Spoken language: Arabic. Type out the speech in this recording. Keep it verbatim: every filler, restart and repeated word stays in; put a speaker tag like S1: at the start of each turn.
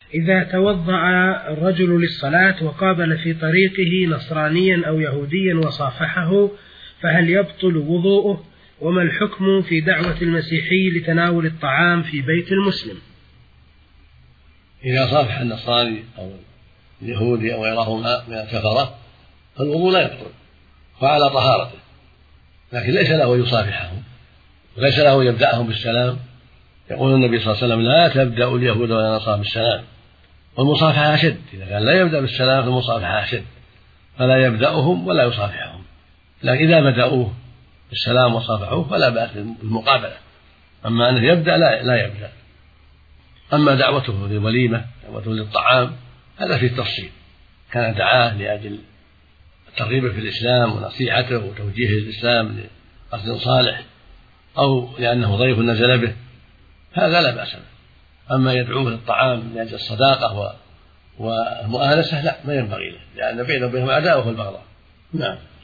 S1: إذا توضأ الرجل للصلاة وقابل في طريقه نصرانيا أو يهوديا وصافحه فهل يبطل وضوءه؟ وما الحكم في دعوة المسيحي لتناول الطعام في بيت المسلم؟
S2: إذا صافح النصراني أو اليهودي أو غيرهما من الكفرة فالوضوء لا يبطل وعلى طهارته، لكن ليس له يصافحهم وليس له يبدأهم بالسلام. يقول النبي صلى الله عليه وسلم: لا تبدأ اليهود ولا النصارى بالسلام، والمصافحة أشد. إذا كان لا يبدأ بالسلام فالمصافحة أشد، فلا يبدأهم ولا يصافحهم. لكن إذا بدأوه بالسلام وصافحوه فلا بأس بالمقابلة، أما أنه يبدأ لا, لا يبدأ. أما دعوته للوليمة، دعوته للطعام، هذا فيه التفصيل، كان دعاه لأجل الترغيب في الإسلام ونصيحته وتوجيه الإسلام لقصد صالح، أو لأنه ضيف نزل به، هذا لا بأس به. أما يدعوه للطعام لأجل الصداقة والمؤانسة لا، ما ينبغي له، لأن بينه وبينهم عداوة والبغضاء. نعم.